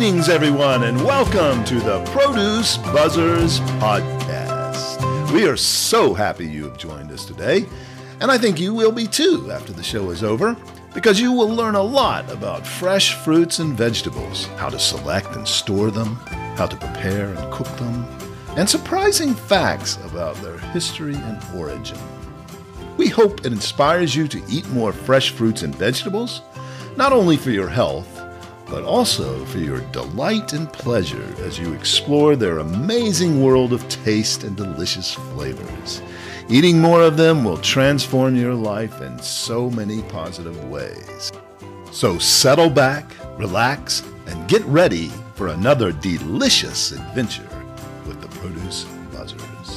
Greetings, everyone, and welcome to the Produce Buzzers podcast. We are so happy you have joined us today, and I think you will be too after the show is over, because you will learn a lot about fresh fruits and vegetables, how to select and store them, how to prepare and cook them, and surprising facts about their history and origin. We hope it inspires you to eat more fresh fruits and vegetables, not only for your health, but also for your delight and pleasure as you explore their amazing world of taste and delicious flavors. Eating more of them will transform your life in so many positive ways. So settle back, relax, and get ready for another delicious adventure with the Produce Buzzers.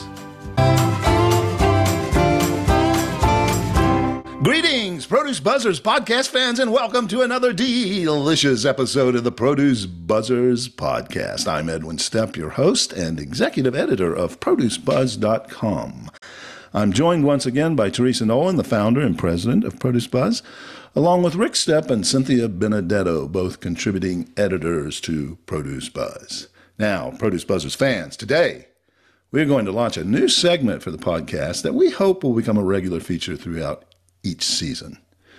Greetings, Produce Buzzers podcast fans, and welcome to another delicious episode of the Produce Buzzers podcast. I'm Edwin Stepp, your host and executive editor of ProduceBuzz.com. I'm joined once again by Teresa Nolan, the founder and president of Produce Buzz, along with Rick Stepp and Cynthia Benedetto, both contributing editors to Produce Buzz. Now, Produce Buzzers fans, today we're going to launch a new segment for the podcast that we hope will become a regular feature throughout each season.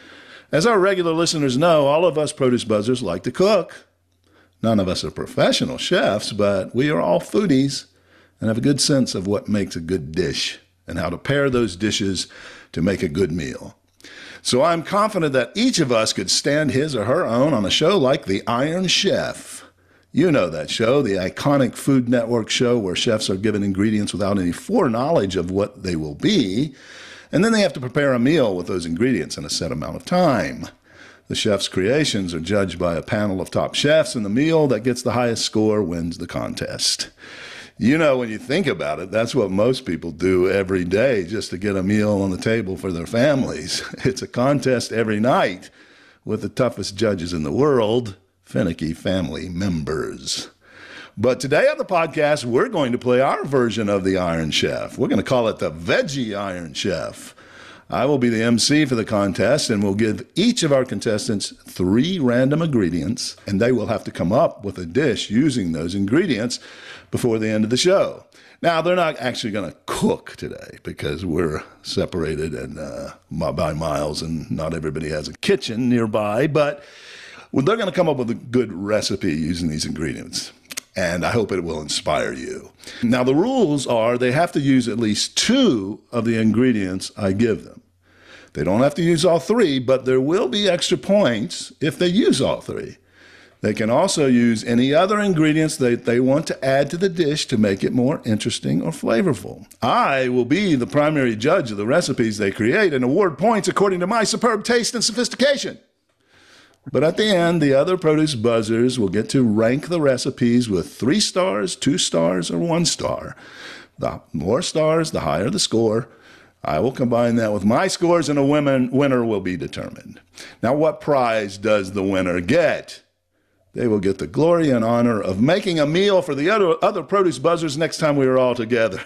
As our regular listeners know, all of us Produce Buzzers like to cook. None of us are professional chefs, but we are all foodies and have a good sense of what makes a good dish and how to pair those dishes to make a good meal. So I'm confident that each of us could stand his or her own on a show like The Iron Chef. You know that show, the iconic Food Network show where chefs are given ingredients without any foreknowledge of what they will be, and then they have to prepare a meal with those ingredients in a set amount of time. The chef's creations are judged by a panel of top chefs, and the meal that gets the highest score wins the contest. You know, when you think about it, that's what most people do every day just to get a meal on the table for their families. It's a contest every night with the toughest judges in the world, finicky family members. But today on the podcast, we're going to play our version of the Iron Chef. We're going to call it the Veggie Iron Chef. I will be the MC for the contest, and we'll give each of our contestants 3 random ingredients, and they will have to come up with a dish using those ingredients before the end of the show. Now, they're not actually going to cook today because we're separated and by miles, and not everybody has a kitchen nearby, but they're going to come up with a good recipe using these ingredients. And I hope it will inspire you. Now, the rules are they have to use at least 2 of the ingredients I give them. They don't have to use all 3, but there will be extra points if they use all 3. They can also use any other ingredients that they want to add to the dish to make it more interesting or flavorful. I will be the primary judge of the recipes they create and award points according to my superb taste and sophistication. But at the end, the other Produce Buzzers will get to rank the recipes with 3 stars, 2 stars, or 1 star. The more stars, the higher the score. I will combine that with my scores, and a winner will be determined. Now, what prize does the winner get? They will get the glory and honor of making a meal for the other Produce Buzzers next time we are all together.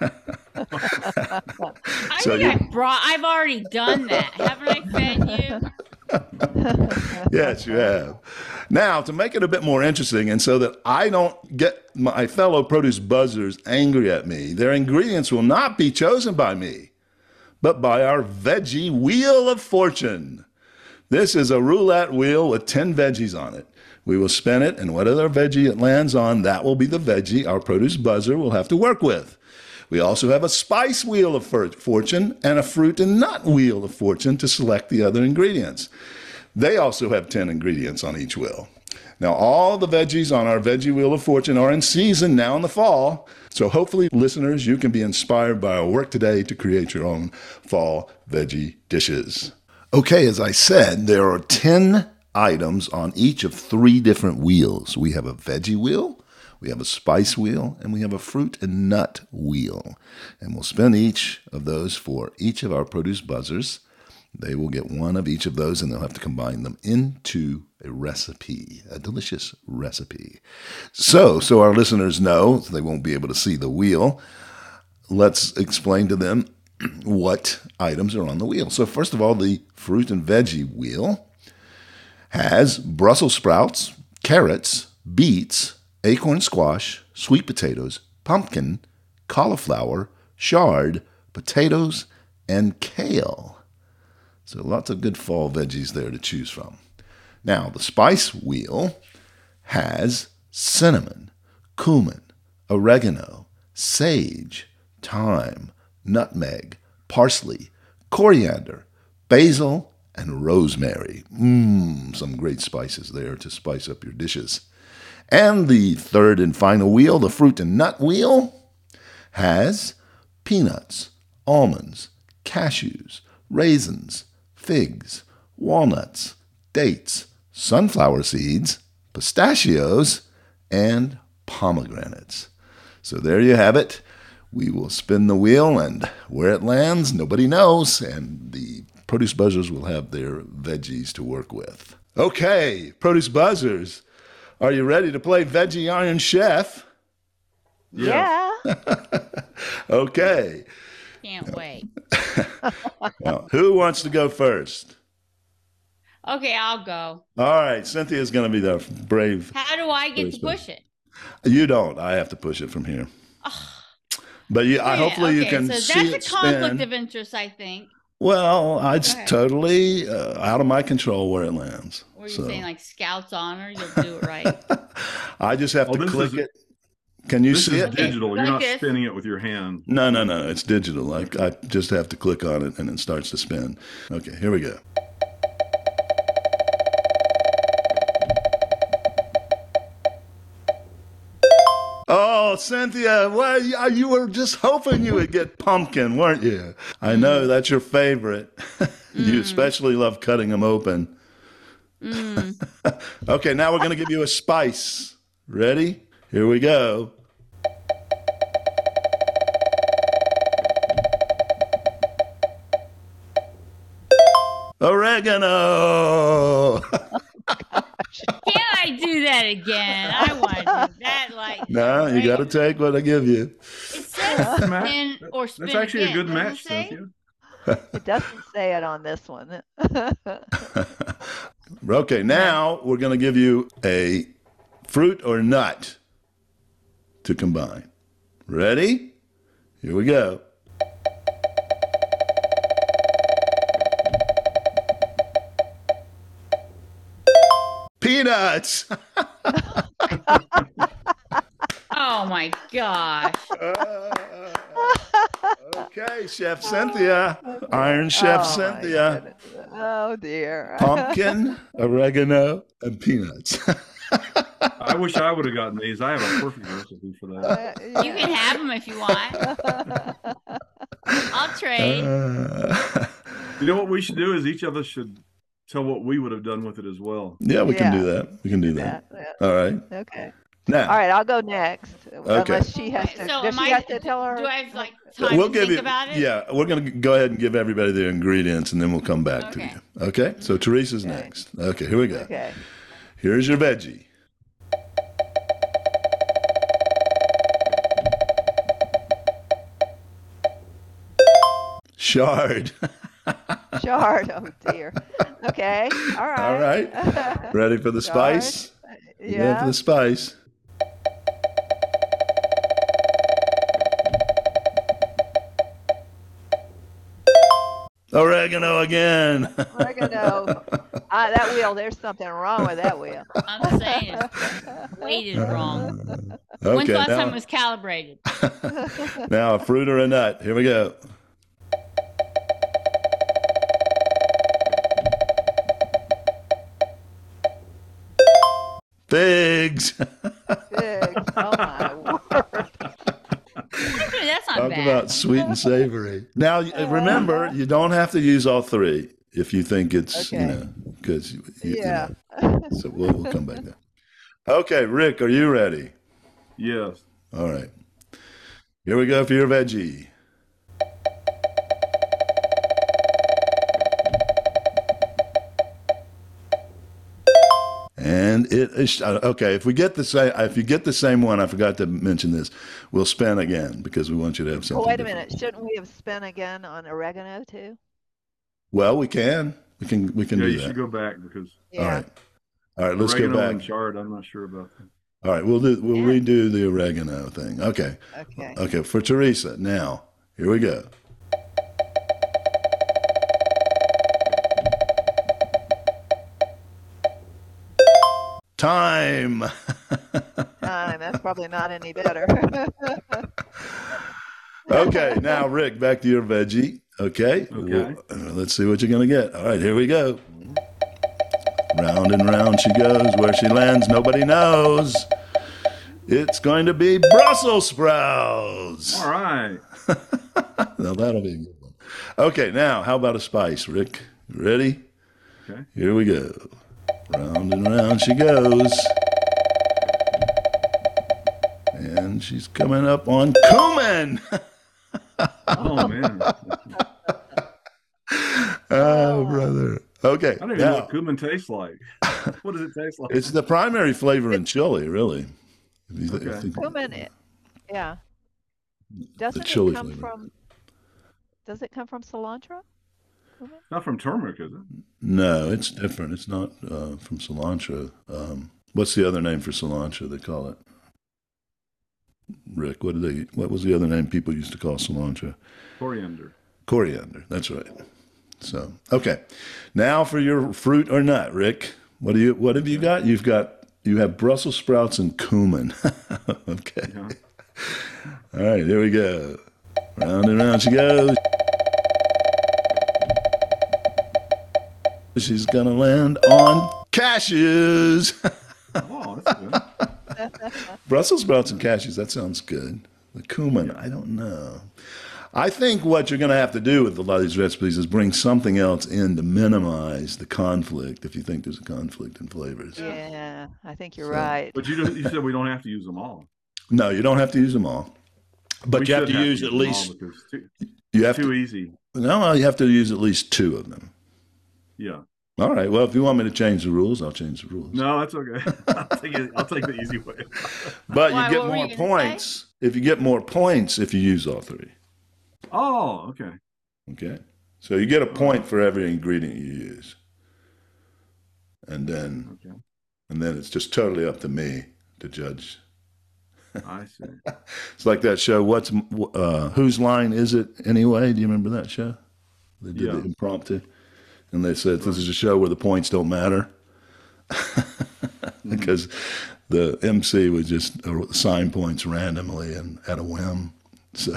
I've already done that. Haven't I fed you? Yes, you have. Now, to make it a bit more interesting, and so that I don't get my fellow Produce Buzzers angry at me, their ingredients will not be chosen by me, but by our Veggie Wheel of Fortune. This is a roulette wheel with 10 veggies on it. We will spin it, and whatever veggie it lands on, that will be the veggie our Produce Buzzer will have to work with. We also have a spice wheel of fortune and a fruit and nut wheel of fortune to select the other ingredients. They also have 10 ingredients on each wheel. Now, all the veggies on our Veggie Wheel of Fortune are in season now in the fall. So hopefully, listeners, you can be inspired by our work today to create your own fall veggie dishes. Okay, as I said, there are 10 items on each of 3 different wheels. We have a veggie wheel, we have a spice wheel, and we have a fruit and nut wheel. And we'll spin each of those for each of our Produce Buzzers. They will get 1 of each of those, and they'll have to combine them into a recipe, a delicious recipe. So our listeners know, so they won't be able to see the wheel, let's explain to them what items are on the wheel. So first of all, the fruit and veggie wheel has Brussels sprouts, carrots, beets, acorn squash, sweet potatoes, pumpkin, cauliflower, chard, potatoes, and kale. So lots of good fall veggies there to choose from. Now, the spice wheel has cinnamon, cumin, oregano, sage, thyme, nutmeg, parsley, coriander, basil, and rosemary. Some great spices there to spice up your dishes. And the third and final wheel, the fruit and nut wheel, has peanuts, almonds, cashews, raisins, figs, walnuts, dates, sunflower seeds, pistachios, and pomegranates. So there you have it. We will spin the wheel, and where it lands, nobody knows, and the Produce Buzzers will have their veggies to work with. Okay, Produce Buzzers, are you ready to play Veggie Iron Chef? Yeah. Okay. Can't wait. Now, who wants to go first? Okay, I'll go. All right, Cynthia's going to be the brave. How do I get to push it? You don't. I have to push it from here. But hopefully you can so see it that's a conflict spin. of interest, I think. Well, it's totally out of my control where it lands. Or you're saying like Scout's honor, you'll do it right. I just have to click it. Can you see it? This is digital. You're Like not this? spinning it with your hand. No. It's digital. I just have to click on it and it starts to spin. Okay, here we go. Oh, Cynthia, well, you were just hoping you would get pumpkin, weren't you? I know that's your favorite. You especially love cutting them open. Okay, now we're going to give you a spice. Ready? Here we go. Oregano. Can I do that again? I want to do that like No, you got to take what I give you. It says spin or spin That's actually again, a good doesn't match, it say? Cynthia. It doesn't say it on this one. Okay, now we're going to give you a fruit or nut to combine. Ready? Here we go. Peanuts. Oh my gosh. Okay, Chef Cynthia. Iron Chef Oh, my Cynthia. goodness. Oh dear. Pumpkin, oregano, and peanuts. I wish I would have gotten these. I have a perfect recipe for that. You can have them if you want. I'll trade. You know what we should do is each of us should tell what we would have done with it as well. Yeah, we can Yeah. do that. We can do that. Yeah. All right. Okay. Now, All right, I'll go next. Unless she has to. So Does am she have to tell her? do I have like time we'll to give think you. about it? Yeah, we're going to go ahead and give everybody their ingredients, and then we'll come back to Okay. you. Okay. So Teresa's Okay. next. Okay, here we go. Okay. Here's your veggie. Chard. Chard. Oh dear. Okay. All right. All right. Ready for the Chard. spice? Ready for Yeah. the spice. Oregano again. Oregano. That wheel. There's something wrong with that wheel. I'm saying it's weighted wrong. When's Okay, the last time it now, was calibrated? now a fruit or a nut. Here we go. Figs. Figs. Oh my word. That's not Talk bad. about sweet and savory. Now, remember, you don't have to use all three if you think it's, Okay. because Yeah. so we'll come back there. Okay, Rick, are you ready? Yes. All right. Here we go for your veggie. And it is okay. If you get the same one, I forgot to mention this. We'll spin again because we want you to have Oh, something. wait a different. minute. Shouldn't we have spun again on oregano too? Well, we can. We can Yeah, do you that. should go back because All right. All right. Let's go oregano and back. chard, I'm not sure about that. All right, we'll redo the oregano thing. Okay. Okay. Okay, for Teresa. Now, here we go. Time. Time. That's probably not any better. Okay, now Rick, back to your veggie. Okay. Okay. Let's see what you're gonna get. All right, here we go. Round and round she goes. Where she lands, nobody knows. It's going to be Brussels sprouts. All right. Now that'll be a good one. Okay, now how about a spice, Rick? You ready? Okay. Here we go. Round and round she goes. And she's coming up on cumin. Oh man. Oh, brother. Okay. I don't even know what cumin tastes like. What does it taste like? It's the primary flavor in chili, really. If you Okay. think Cumin, yeah. Doesn't chili it come flavor. from? Does it come from cilantro? Cumin? Not from turmeric, is it? No, it's different. It's not from cilantro. What's the other name for cilantro? They call it. Rick, what was the other name people used to call cilantro? Coriander. Coriander. That's right. So, okay. Now for your fruit or nut, Rick. What have you got? You have Brussels sprouts and cumin. Okay. Yeah. All right, here we go. Round and round she goes. She's gonna land on cashews. Oh, that's good. Brussels sprouts and cashews, that sounds good. The cumin, I don't know. I think what you're going to have to do with a lot of these recipes is bring something else in to minimize the conflict if you think there's a conflict in flavors. Yeah, I think you're So- right. But you said we don't have to use them all. No, you don't have to use them all. But We you have to shouldn't use at them all least, because you have too to, easy. no, you have to use at least 2 of them. Yeah. All right, well, if you want me to change the rules, I'll change the rules. No, that's okay. I'll take the easy way. But Why, you get what were more you gonna points if you get more points if you use all 3. Oh, okay. Okay. So you get a point for every ingredient you use. And then Okay. it's just totally up to me to judge. I see. It's like that show, Whose Line Is It Anyway? Do you remember that show? They did the Yeah. impromptu. And they said this is a show where the points don't matter. Because the MC would just assign points randomly and at a whim. So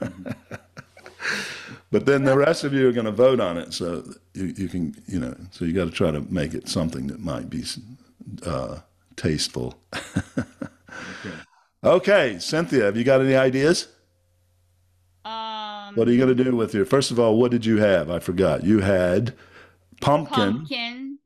but then the rest of you are going to vote on it, so you can, so you got to try to make it something that might be tasteful. Okay. Okay, Cynthia, have you got any ideas? What are you going to do with your? First of all, what did you have? I forgot. You had pumpkin, pumpkin.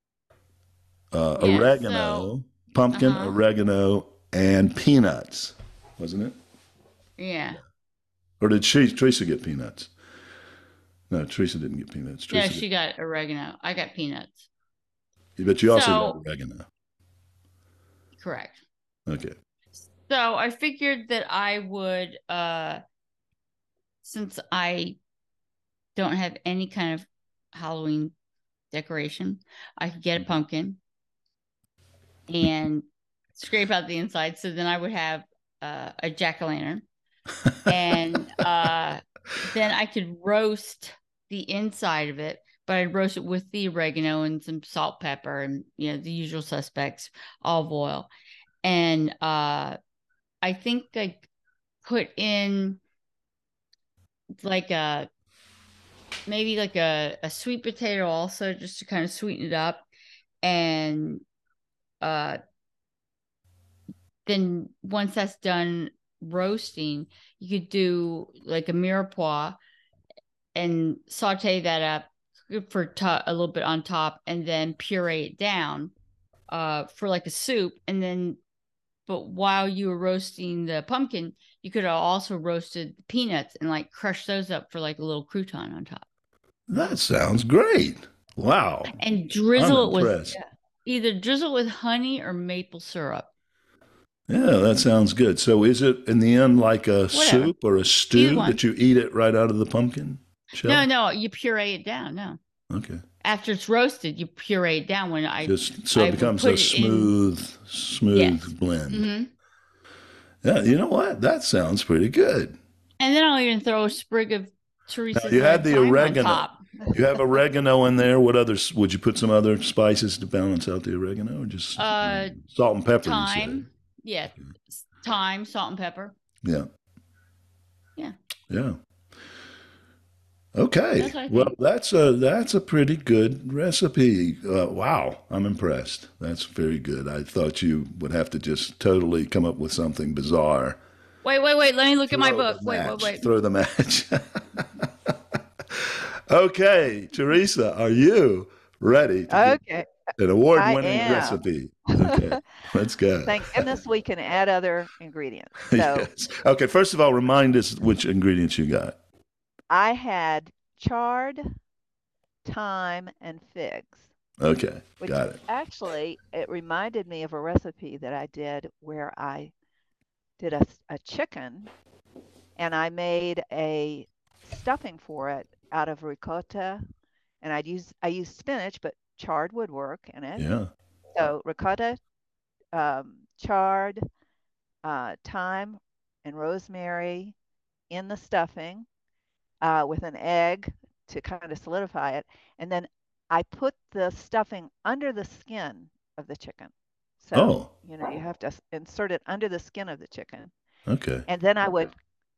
oregano, pumpkin, Uh-huh. oregano, and peanuts, wasn't it? Yeah. Or did Teresa get peanuts? No, Teresa didn't get peanuts. No, Teresa she got oregano. I got peanuts. but you also So- got oregano. Correct. Okay. So I figured that I would, since I don't have any kind of Halloween decoration, I could get a pumpkin and scrape out the inside. So then I would have a jack-o'-lantern. And then I could roast the inside of it, but I'd roast it with the oregano and some salt, pepper, and the usual suspects, olive oil. And I think I put in maybe a sweet potato also, just to kind of sweeten it up. And then once that's done roasting, you could do like a mirepoix and saute that up for a little bit on top, and then puree it down for like a soup. And then, but while you were roasting the pumpkin, you could have also roasted the peanuts and like crush those up for like a little crouton on top, That sounds great. Wow. and drizzle I'm it with impressed. either drizzle it with honey or maple syrup. Yeah, that sounds good. So is it in the end like a soup or a Either stew one. that you eat it right out of the pumpkin shell? No, you puree it down. No. Okay. after it's roasted, you puree it down. When I Just so I it would becomes put a it in- smooth Yes. blend. hmm Yeah, you know what? That sounds pretty good. And then I'll even throw a sprig of Now, Teresa's you had the thyme on oregano. top. You have oregano in there. What others? Would you put some other spices to balance out the oregano, or just salt and pepper? Thyme, yeah, thyme, salt, and pepper. You said? Yeah. Yeah. Okay. That's what I Well, think. that's a pretty good recipe. Wow, I'm impressed. That's very good. I thought you would have to just totally come up with something bizarre. Wait. Let me look at my Throw book. the Wait. match. Throw the match. Okay, Teresa, are you ready to get Okay. an award-winning I am. recipe? Okay, let's go. Thank goodness we can add other ingredients. So Yes. Okay, first of all, remind us which ingredients you got. I had chard, thyme, and figs. Okay, Which got it. actually, it reminded me of a recipe that I did where I did a chicken and I made a stuffing for it out of ricotta, and I used spinach, but chard would work in it. Yeah. So ricotta, chard, thyme, and rosemary in the stuffing with an egg to kind of solidify it, and then I put the stuffing under the skin of the chicken. So, Oh, you know, you have to insert it under the skin of the chicken. okay. And then I would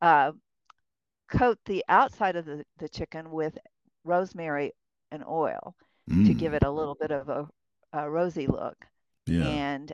coat the outside of the chicken with rosemary and oil to give it a little bit of a rosy look. Yeah. And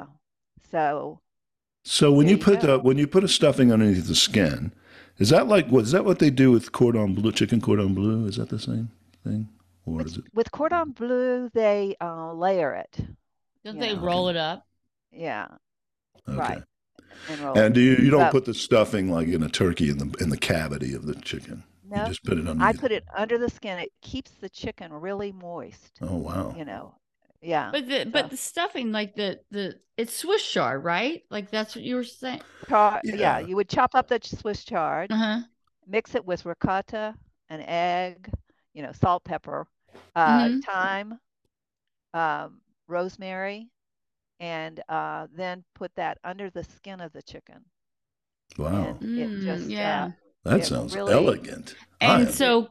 so when there you you put go. when you put a stuffing underneath the skin, is that what they do with cordon bleu, chicken cordon bleu? Is that the same thing, or is it? with cordon bleu, they layer it. Don't You they know. roll it up? Yeah, Okay. right. And roll And it. you don't But put the stuffing like in a turkey in the cavity of the chicken. You no, just put it I underneath. put it under the skin. It keeps the chicken really moist, Oh wow. you know. Yeah. But So the stuffing, like the it's Swiss chard, right? Like that's what you were saying. yeah, Yeah. you would chop up the Swiss chard, Uh-huh. mix it with ricotta, an egg, you know, salt, pepper, hmm thyme, rosemary, and then put that under the skin of the chicken. Wow. And it just yeah. That it sounds really elegant. And I- so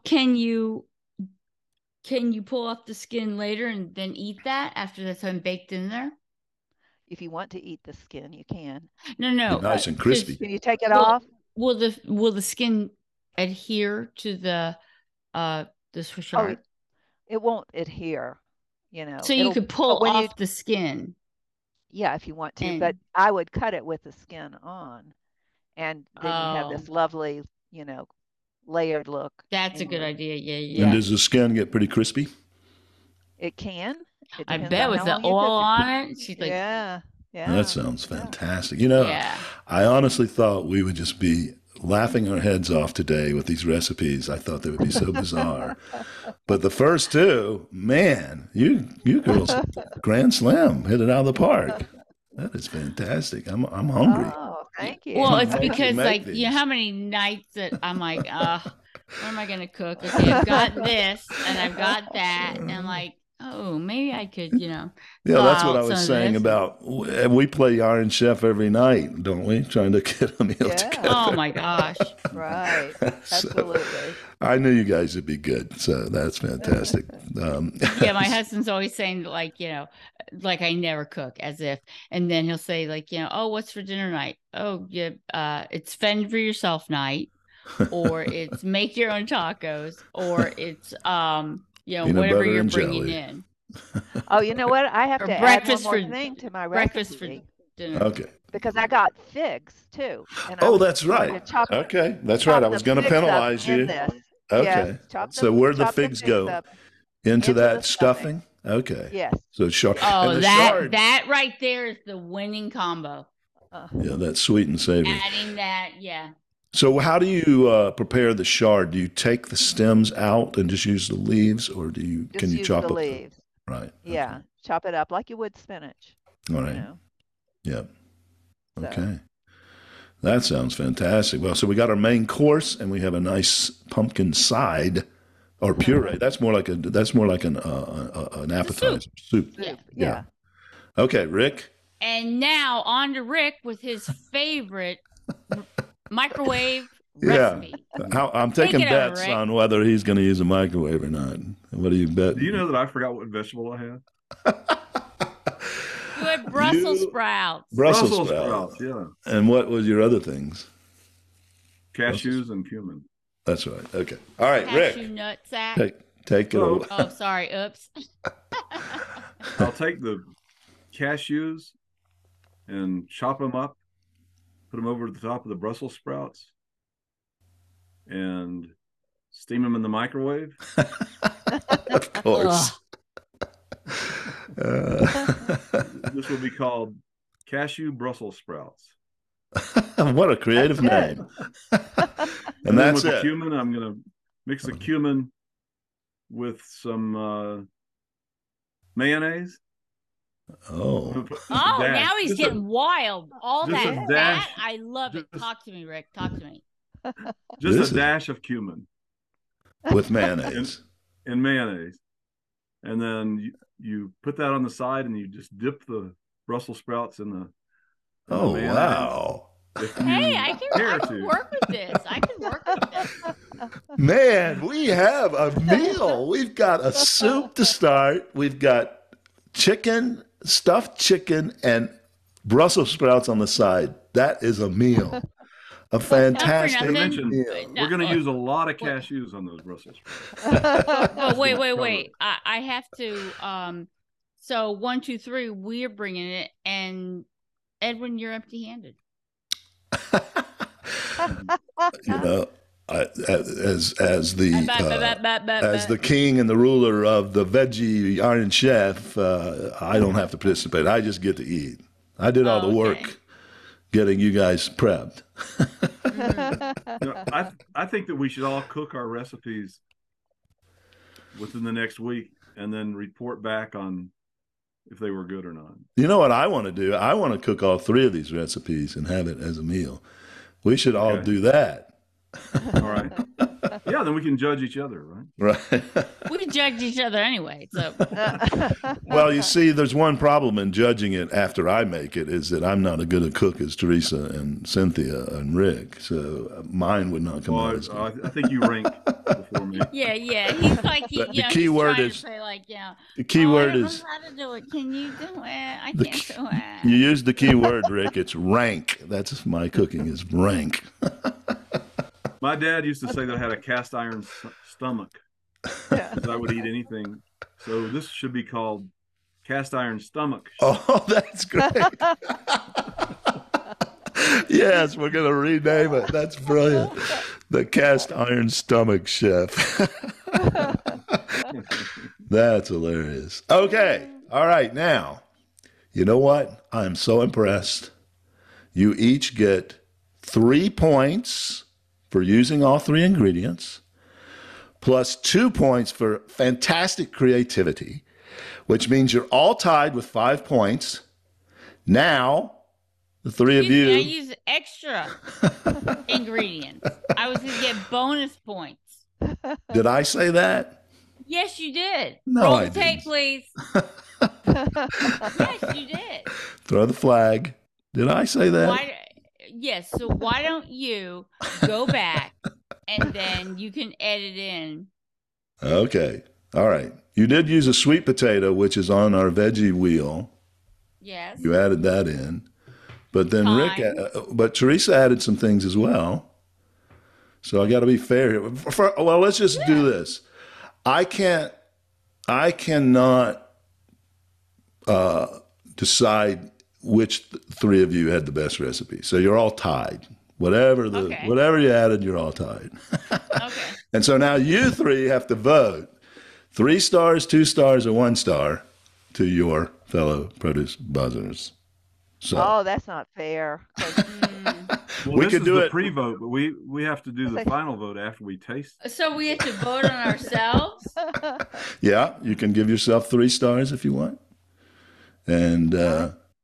can you pull off the skin later and then eat that after that's been baked in there? if you want to eat the skin, you can. No. nice and crispy. Can you take it Well, off? Will the skin adhere to the Swiss Oh, chard? it won't adhere, you know. So you It'll, could pull when off the skin. yeah, if you want to, And but I would cut it with the skin on, and then you have oh, this lovely, you know, layered look. that's a in good your- idea. And Yeah. does the skin get pretty crispy? It can. It I depends bet on with how the long you oil cook on it, she's it. like, Yeah, yeah. That sounds fantastic. You know, yeah. I honestly thought we would just be laughing our heads off today with these recipes. I thought they would be so bizarre. But the first two, man, you girls, grand slam, hit it out of the park. That is fantastic. I'm hungry. Oh, thank you. Well, it's How do you because make like these? how many nights that I'm like, what am I gonna cook? Okay, I've got this and I've got that, and I'm like, oh, maybe I could, Yeah, that's what out I some was of saying this. about we play Iron Chef every night, don't we? Trying to get a meal Yeah. together. Oh my gosh. Right. So, Absolutely. I knew you guys would be good, so that's fantastic. Yeah, my husband's always saying like, like I never cook, as if, and then he'll say like, oh, what's for dinner night? Oh, yeah, it's fend for yourself night, or it's make your own tacos, or it's Peanut whatever butter you're and bringing jelly. in. Oh, you know what? I have Or to add one breakfast more for- thing to my breakfast for recipe dinner. Okay. because I got figs too. And I Oh, was that's going right. to chop, Okay, that's chop right. I the was going to figs up penalize in you. this. Okay. Yes, So where'd the chop figs go? up. Into into that the stuffing. stuffing? Okay. Yes. So shard. Oh, and the that shard, that right there is the winning combo. yeah, that's sweet and savory. Adding that, yeah. So how do you prepare the shard? Do you take the stems out and just use the leaves, or Just can you use chop the up leaves. right? Yeah, chop it up like you would spinach. All You right. know. Yep. So. Okay. That sounds fantastic. Well, so we got our main course and we have a nice pumpkin side or puree. That's more like an appetizer soup. Yeah. Yeah. Okay, Rick. And now on to Rick with his favorite microwave Yeah. recipe. I'm taking Take it over, bets Rick. on whether he's going to use a microwave or not. What do you bet? Do you know that I forgot what vegetable I had? You had Brussels You- sprouts. Brussels sprouts. Yeah. And what was your other things? Cashews and cumin. That's right. Okay. All right, Cashew Rick. nut sack. Take it Oh. away. Oh, sorry. Oops. I'll take the cashews and chop them up, put them over the top of the Brussels sprouts, and steam them in the microwave. Of course. This will be called cashew Brussels sprouts. What a creative That's name. And then that's with the it. cumin, I'm going to mix the cumin with some mayonnaise. Oh. Oh, now he's getting wild. All just that a fat. dash- I love it. just- Talk to me, Rick. Talk to me. Just This is- a dash of cumin With mayonnaise. and mayonnaise. And then you put that on the side and you just dip the Brussels sprouts in the Oh, mayonnaise. wow. If you Hey, I care can to. work with this. I can work with this. Man, we have a meal. We've got a soup to start. We've got chicken, stuffed chicken, and Brussels sprouts on the side. That is a meal. A fantastic I nothing. mentioned meal. No, we're going to look. use a lot of cashews on those Brussels sprouts. Oh, wait. Cover. I have to. So 1, 2, 3, we're bringing it, and Edwin, you're empty-handed. You know, as As the king and the ruler of the veggie Iron Chef, I don't have to participate. I just get to eat. I did all the Okay. work getting you guys prepped. You know, I think that we should all cook our recipes within the next week and then report back on if they were good or not. You know what I want to do? I want to cook all 3 of these recipes and have it as a meal. We should all Okay. do that. All right. Yeah, then we can judge each other, right? Right. we judge each other anyway. So Well, you see, there's one problem in judging it after I make it is that I'm not as good a cook as Teresa and Cynthia and Rick. So mine would not come out Well, as good. I think you rank before me. yeah. He's like The you know, key he's word trying is- to say like The key I word don't is, know how to do it. Can you do it? I The can't key- do it. you use the key word, Rick. It's rank. That's my cooking is rank. My dad used to say that I had a cast iron stomach because I would eat anything. So this should be called cast iron stomach. Oh, that's great. Yes, we're going to rename it. That's brilliant. The cast iron stomach chef. That's hilarious. Okay. All right. Now, you know what? I'm so impressed. You each get 3 points for using all 3 ingredients, plus 2 points for fantastic creativity, which means you're all tied with 5 points. Now, the 3 of Excuse me, I you. use extra ingredients. I was gonna get bonus points. Did I say that? Yes, you did. No, Roll I the tape, didn't. please. Yes, you did. Throw the flag. Did I say that? Yes. So why don't you go back and then you can edit in. Okay. All right. You did use a sweet potato, which is on our veggie wheel. Yes. You added that in. But then Fine. but Teresa added some things as well. So I got to be fair here. Well, let's just do this. I cannot decide which 3 of you had the best recipe. So you're all tied. Whatever you added, you're all tied. Okay. And so now you 3 have to vote 3 stars, 2 stars, or 1 star to your fellow produce buzzers. So Oh, that's not fair. 'Cause Well, We this could is do the it. pre-vote, but we have to do the final vote after we taste. So we have to vote on ourselves. yeah, you can give yourself 3 stars if you want. And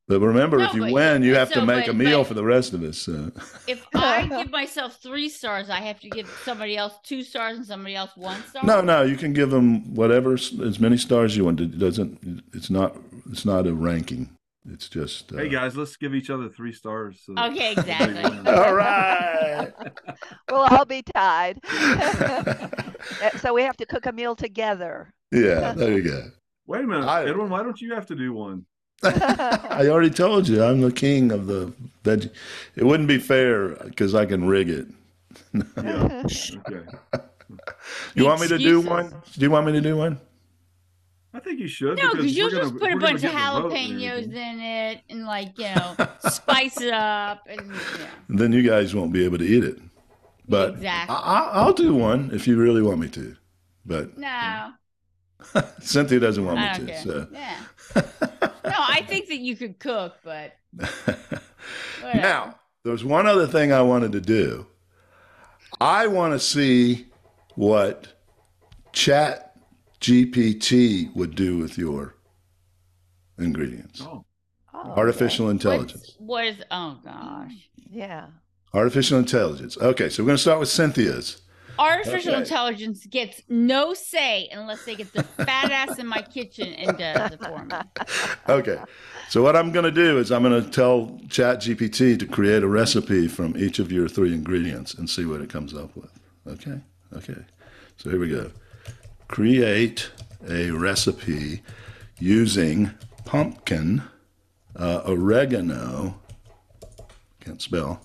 But remember, No, if you but- win, you have to so, make a but- meal but- for the rest of us. So. If I give myself 3 stars, I have to give somebody else 2 stars and somebody else 1 star. No, you can give them whatever, as many stars you want. It's not a ranking. It's just. Hey guys, let's give each other 3 stars. So that- Okay, exactly. All right. We'll all be tied. So we have to cook a meal together. Yeah, there you go. Wait a minute, Edwin. Why don't you have to do one? I already told you I'm the king of the veggie. It wouldn't be fair because I can rig it. Yeah. Okay. You want me to do Excuses. one? Do you want me to do one? I think you should. No, because you'll we're gonna- just put a we're gonna bunch of get the vote and jalapenos everything. in it and, like, spice it up. And yeah. Then you guys won't be able to eat it. But Exactly. I'll do one if you really want me to. But No, Cynthia doesn't want I me don't to. care. So. Yeah. No, I think that you could cook, but whatever. Now, there's one other thing I wanted to do. I want to see what Chat GPT would do with your ingredients. Oh, Oh, Artificial okay. intelligence. What is? Oh gosh. Yeah. Artificial intelligence. Okay, so we're going to start with Cynthia's. Artificial Okay. intelligence gets no say unless they get the fat ass in my kitchen and does it for me. Okay, so what I'm going to do is I'm going to tell Chat GPT to create a recipe from each of your 3 ingredients and see what it comes up with. Okay, so here we go. Create a recipe using pumpkin, oregano, can't spell,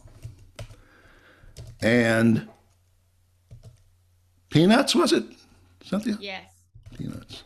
and peanuts, was it, Cynthia? Yes. Peanuts.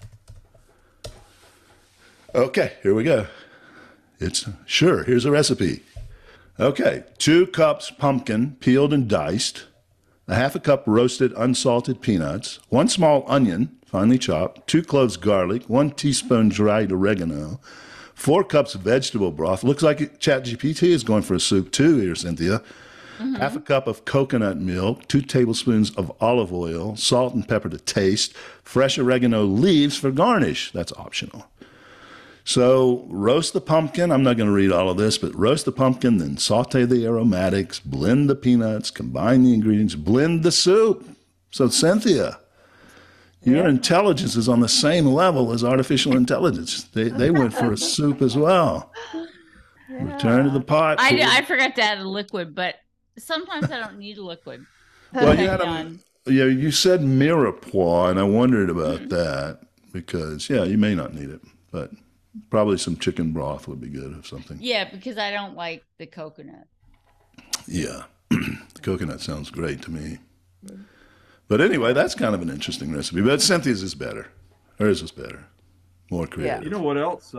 Okay, here we go. Here's a recipe. Okay, 2 cups pumpkin, peeled and diced, a half a cup roasted unsalted peanuts, 1 small onion, finely chopped, 2 cloves garlic, 1 teaspoon dried oregano, 4 cups vegetable broth. Looks like ChatGPT is going for a soup too here, Cynthia. Half a cup of coconut milk, 2 tablespoons of olive oil, salt and pepper to taste, fresh oregano leaves for garnish. That's optional. So roast the pumpkin. I'm not going to read all of this, but roast the pumpkin, then saute the aromatics, blend the peanuts, combine the ingredients, blend the soup. So Cynthia, your intelligence is on the same level as artificial intelligence. They went for a soup as well. Return to the pot. I forgot to add a liquid, but sometimes I don't need a liquid. Well, you had Done. you said mirepoix, and I wondered about that because, you may not need it, but probably some chicken broth would be good or something. Yeah, because I don't like the coconut. Yeah, the coconut sounds great to me. But anyway, that's kind of an interesting recipe. But Cynthia's is better. Hers is better. More creative. you know what else?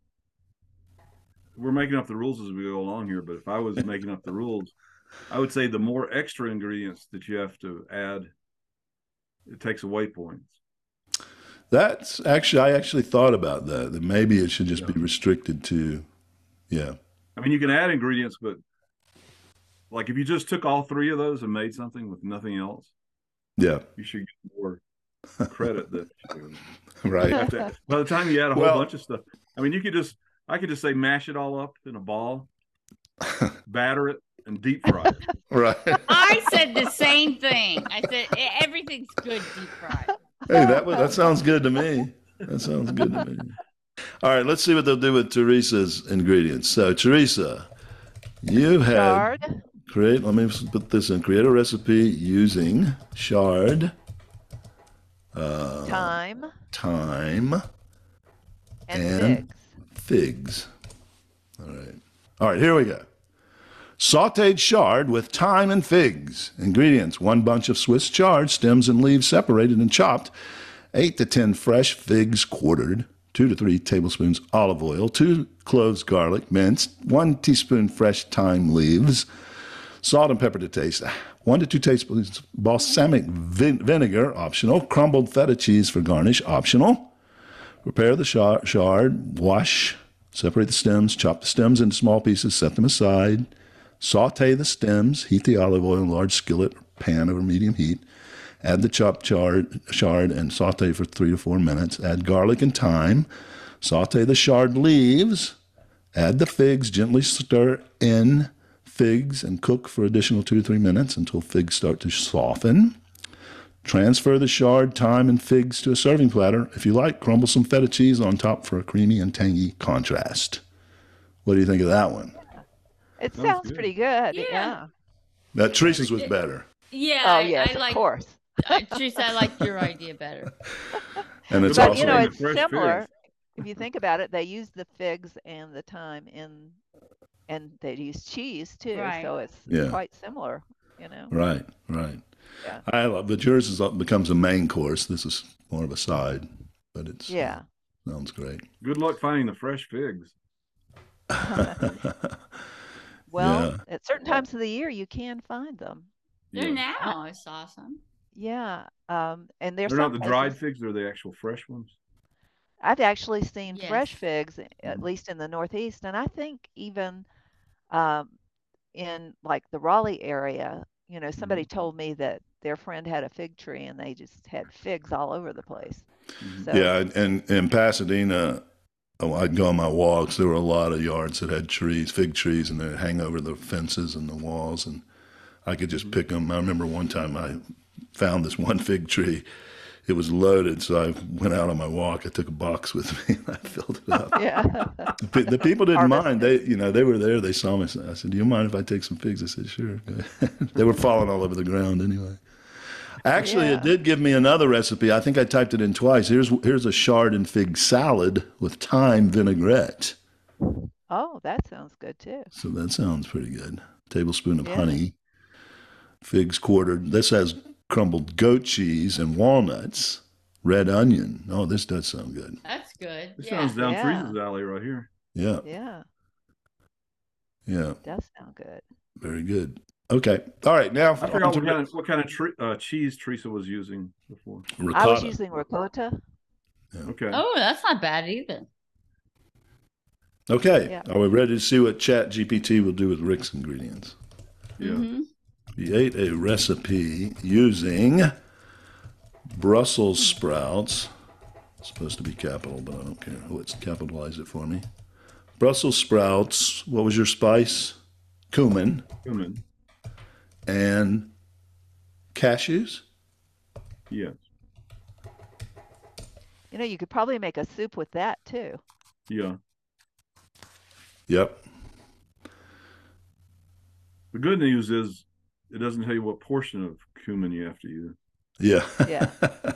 We're making up the rules as we go along here, but if I was making up the rules, I would say the more extra ingredients that you have to add, it takes away points. That's actually, I actually thought about that maybe it should just be restricted to, I mean, you can add ingredients, but like if you just took all 3 of those and made something with nothing else, yeah, you should get more credit that right. by the time you add a whole Well- bunch of stuff. I mean, I could just say mash it all up in a ball, batter it, and deep fry it. Right. I said the same thing. I said everything's good deep fried. Hey, that sounds good to me. That sounds good to me. All right, let's see what they'll do with Teresa's ingredients. So, Teresa, you have Chard, let me put this in. Create a recipe using chard, thyme, thyme, and and figs. figs. All right, here we go. Sauteed chard with thyme and figs. Ingredients: 1 bunch of Swiss chard, stems and leaves separated and chopped, 8 to 10 fresh figs quartered, 2 to 3 tablespoons olive oil, 2 cloves garlic minced, 1 teaspoon fresh thyme leaves, salt and pepper to taste, 1 to 2 tablespoons balsamic vinegar, optional, crumbled feta cheese for garnish, optional. Prepare the chard, wash, separate the stems, chop the stems into small pieces, set them aside. Saute the stems, heat the olive oil in a large skillet or pan over medium heat. Add the chopped chard and saute for 3 to 4 minutes. Add garlic and thyme. Saute the chard leaves. Add the figs, gently stir in figs, and cook for additional 2 to 3 minutes until figs start to soften. Transfer the shard, thyme, and figs to a serving platter. If you like, crumble some feta cheese on top for a creamy and tangy contrast. What do you think of that one? It Sounds sounds good. pretty good. Yeah. Yeah. That Teresa's was better. Yeah, Oh, yes, I of like course. Teresa, I like your idea better. And it's But, But, also the it's fresh similar. figs. If you think about it, they use the figs and the thyme and they use cheese too. Right. So it's Yeah. quite similar, you know. right. Yeah. I love, but yours becomes a main course. This is more of a side, but it's Yeah. sounds great. Good luck finding the fresh figs. Well, Yeah. at certain times of the year, you can find them. They're Yeah. now. It's awesome. Yeah. And there's They're not some the dried places. figs; they're the actual fresh ones. I've actually seen fresh Yes. figs, at least in the Northeast, and I think even um, in like the Raleigh area, you know, somebody told me that their friend had a fig tree and they just had figs all over the place. Mhm. So Yeah, and in Pasadena, I'd go on my walks. There were a lot of yards that had trees, fig trees, and they'd hang over the fences and the walls, and I could just pick them. I remember one time I found this one fig tree. It was loaded, so I went out on my walk. I took a box with me and I filled it up. yeah. The people didn't mind. Harvested. They were there. They saw me. I said, "Do you mind if I take some figs?" I said, "Sure." They were falling all over the ground anyway. Actually, Yeah. it did give me another recipe. I think I typed it in twice. Here's a chard and fig salad with thyme vinaigrette. Oh, that sounds good too. So that sounds pretty good. Tablespoon of Yeah. honey, figs quartered. This has crumbled goat cheese and walnuts, red onion. Oh, this does sound good. That's good. This Yeah. sounds down Yeah. Teresa's alley right here. Yeah, Yeah, yeah, does sound good. very good. Okay, all right. Now I forgot what kind of cheese Teresa was using before. ricotta. I was using ricotta. Okay. Oh, that's not bad either. Okay, Yeah. are we ready to see what Chat GPT will do with Rick's ingredients? Yeah. Mhm. Create a recipe using Brussels sprouts. It's supposed to be capital, but I don't care. Let's capitalize it for me. Brussels sprouts. What was your spice? Cumin Cumin. and cashews. Yes. You know, you could probably make a soup with that too. Yeah. Yep. The good news is it doesn't tell you what portion of cumin you have to use. Yeah. Yeah.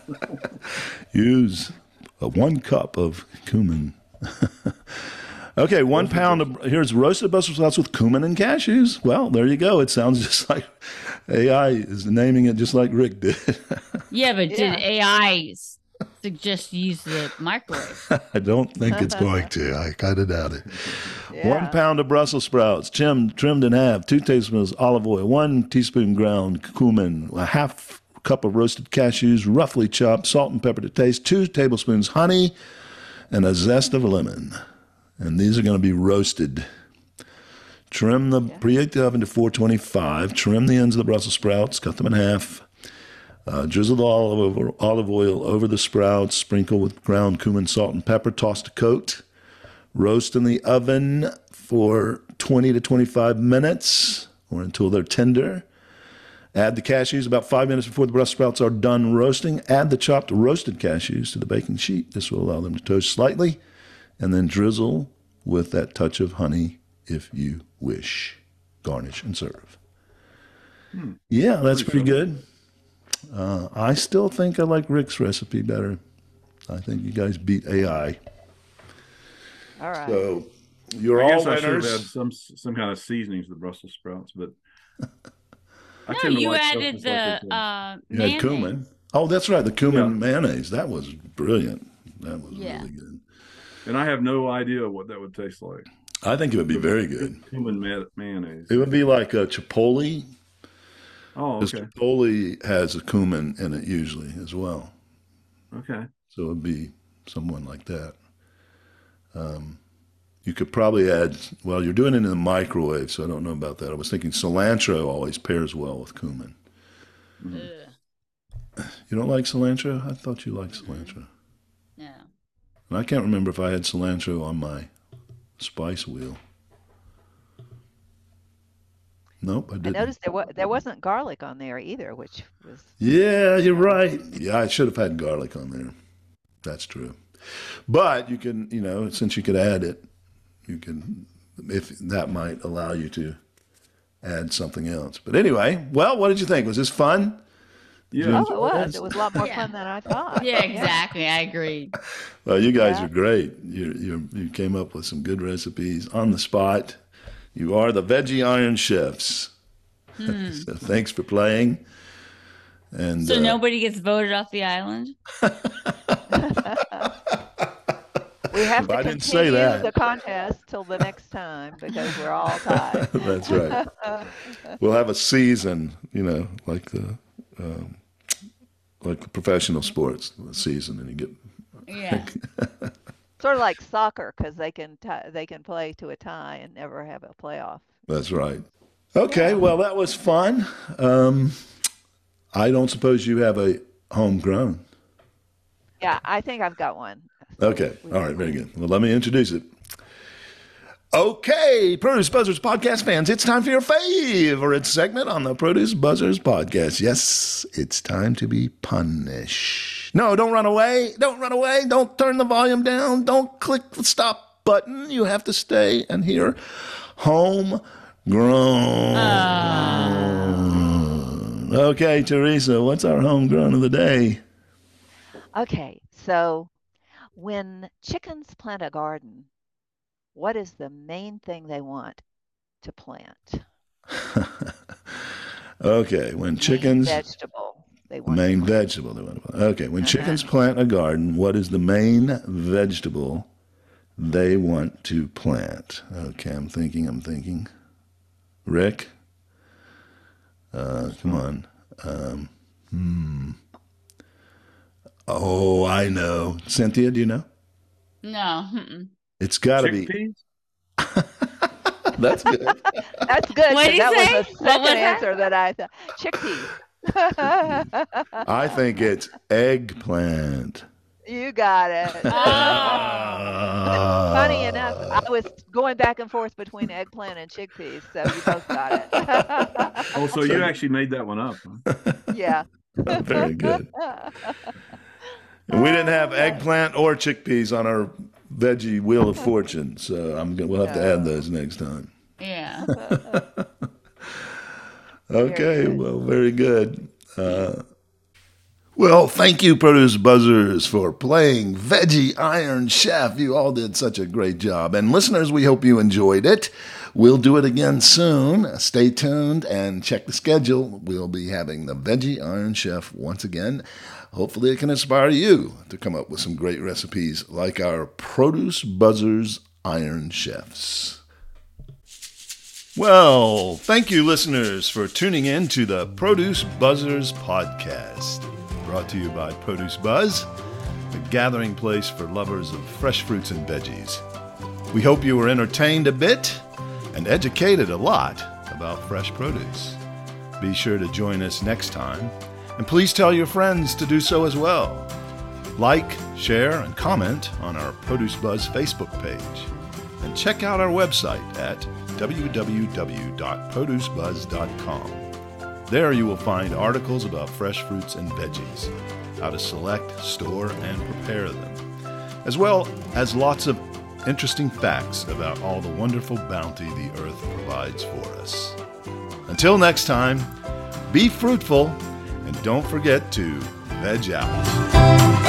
Use 1 cup of cumin. Okay, 1 pound of here's roasted Brussels sprouts with cumin and cashews. Well, there you go. It sounds just like AI is naming it just like Rick did. Yeah, but Yeah. did AI suggest use the microwave? I don't think it's going to. I kind of doubt it. Yeah. 1 pound of Brussels sprouts, trimmed in half, 2 tablespoons olive oil, 1 teaspoon ground cumin, a half cup of roasted cashews, roughly chopped, salt and pepper to taste, 2 tablespoons honey, and a zest of a lemon. And these are going to be roasted. Preheat the oven to 425. Trim the ends of the Brussels sprouts, cut them in half. Drizzle the olive oil over the sprouts, sprinkle with ground cumin, salt, and pepper, toss to coat. Roast in the oven for 20 to 25 minutes or until they're tender. Add the cashews about 5 minutes before the Brussels sprouts are done roasting. Add the chopped roasted cashews to the baking sheet. This will allow them to toast slightly. And then drizzle with that touch of honey if you wish. Garnish and serve. Yeah, that's pretty good. I still think I like Rick's recipe better. I think you guys beat AI. All right. So you're I all guess I should have had winners. some kind of seasoning to the Brussels sprouts, but I No, tend to you like stuff added that's like this. the You had mayonnaise. cumin. Oh, that's right. The cumin Yeah. mayonnaise. That was brilliant. That was Yeah. really good. And I have no idea what that would taste like. I think it would be very good. Cumin mayonnaise. It would be like a chipotle. Oh, Because okay. chipotle has a cumin in it usually as well. Okay. So it would be someone like that. You could probably add, well, you're doing it in the microwave, so I don't know about that. I was thinking cilantro always pairs well with cumin. Ugh, You don't like cilantro? I thought you liked cilantro. no. And I can't remember if I had cilantro on my spice wheel. Nope, I I didn't. noticed there wasn't garlic on there either, which was Yeah, you're right. Yeah, I should have had garlic on there. That's true. But you can, since you could add it, you can, if that might allow you to add something else. But anyway, well, what did you think? Was this fun? Yeah. Oh, it was. this? It was a lot more Yeah. fun than I thought. Yeah, exactly. I agree. Well, you guys Yeah. are great. You came up with some good recipes on the spot. You are the Veggie Iron Chefs. So thanks for playing. And So nobody gets voted off the island? We have to I didn't say continue that. the contest till the next time because we're all tied. That's right. We'll have a season, like the professional sports season, and you get Yeah. Sort of like soccer because they can play to a tie and never have a playoff. That's right. Okay, well, that was fun. I don't suppose you have a homegrown. Yeah, I think I've got one. Okay, all right, very good. Well, let me introduce it. Okay, Produce Buzzers podcast fans, it's time for your favorite segment on the Produce Buzzers podcast. Yes, it's time to be punished. No, don't run away. Don't run away. Don't turn the volume down. Don't click the stop button. You have to stay and hear homegrown. Okay, Teresa, what's our homegrown of the day? Okay, so when chickens plant a garden, what is the main thing they want to plant? Okay, when chickens... Vegetable they The want to main plant. vegetable they want to plant. Okay, when chickens plant a garden, what is the main vegetable they want to plant? Okay, I'm thinking. Rick? Come on. Oh, I know. Cynthia, do you know? No. Mm-mm. It's got to be. Chickpeas? That's good. That's good What'd because he that say? was the What second was that? answer that I thought. Chickpeas. I think it's eggplant. You got it. Funny enough, I was going back and forth between eggplant and chickpeas, so you both got it. Oh, so you actually made that one up. Huh? Yeah. Very good. And we didn't have eggplant or chickpeas on our veggie wheel of fortune, so we'll have to add those next time. Yeah. Okay, good. well, very good. Well, thank you, Produce Buzzers, for playing Veggie Iron Chef. You all did such a great job. And listeners, we hope you enjoyed it. We'll do it again soon. Stay tuned and check the schedule. We'll be having the Veggie Iron Chef once again. Hopefully it can inspire you to come up with some great recipes like our Produce Buzzers Iron Chefs. Well, thank you, listeners, for tuning in to the Produce Buzzers podcast, brought to you by Produce Buzz, the gathering place for lovers of fresh fruits and veggies. We hope you were entertained a bit and educated a lot about fresh produce. Be sure to join us next time, and please tell your friends to do so as well. Like, share, and comment on our Produce Buzz Facebook page, and check out our website at www.producebuzz.com. There you will find articles about fresh fruits and veggies, how to select, store, and prepare them, as well as lots of interesting facts about all the wonderful bounty the earth provides for us. Until next time, be fruitful and don't forget to veg out.